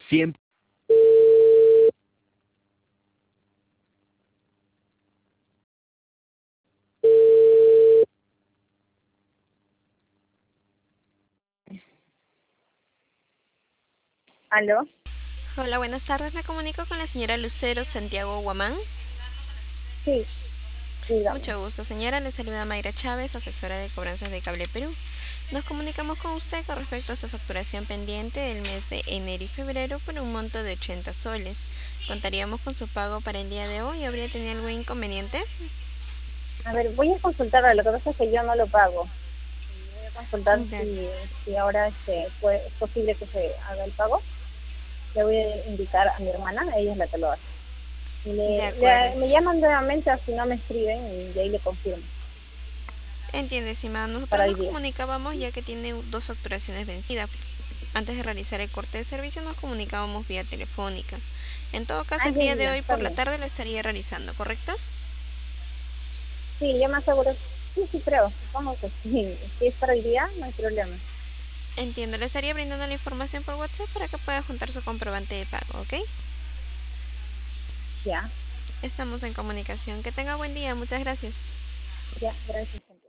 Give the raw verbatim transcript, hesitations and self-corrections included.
Siempre. ¿Aló? Hola, buenas tardes. Me comunico con la señora Lucero Santiago Guamán. Sí, dígame. Mucho gusto, señora. Le saluda Mayra Chávez, asesora de cobranzas de Cable Perú. Nos comunicamos con usted con respecto a su facturación pendiente del mes de enero y febrero por un monto de ochenta soles. ¿Contaríamos con su pago para el día de hoy? ¿Habría tenido algún inconveniente? A ver, voy a consultarlo. Lo que pasa es que yo no lo pago. Y voy a consultar De, si, si ahora este, puede- es posible que se haga el pago. Le voy a indicar a mi hermana, ella es la que lo hace. Y de le, acuerdo. le- me llaman nuevamente, así no me escriben y de ahí le confirmo Entiende, estimada. Nosotros para hoy nos día. comunicábamos ya que tiene dos facturaciones vencidas. Antes de realizar el corte de servicio nos comunicábamos vía telefónica. En todo caso, Ah, el ya, día ya, de ya, hoy está por la bien. tarde lo estaría realizando, ¿correcto? Sí, yo me aseguro. Sí, sí, creo. Supongo que sí. Si es para hoy día, no hay problema. Entiendo, le estaría brindando la información por WhatsApp para que pueda juntar su comprobante de pago, ¿ok? Ya, Estamos en comunicación. Que tenga buen día, muchas gracias. ya, gracias.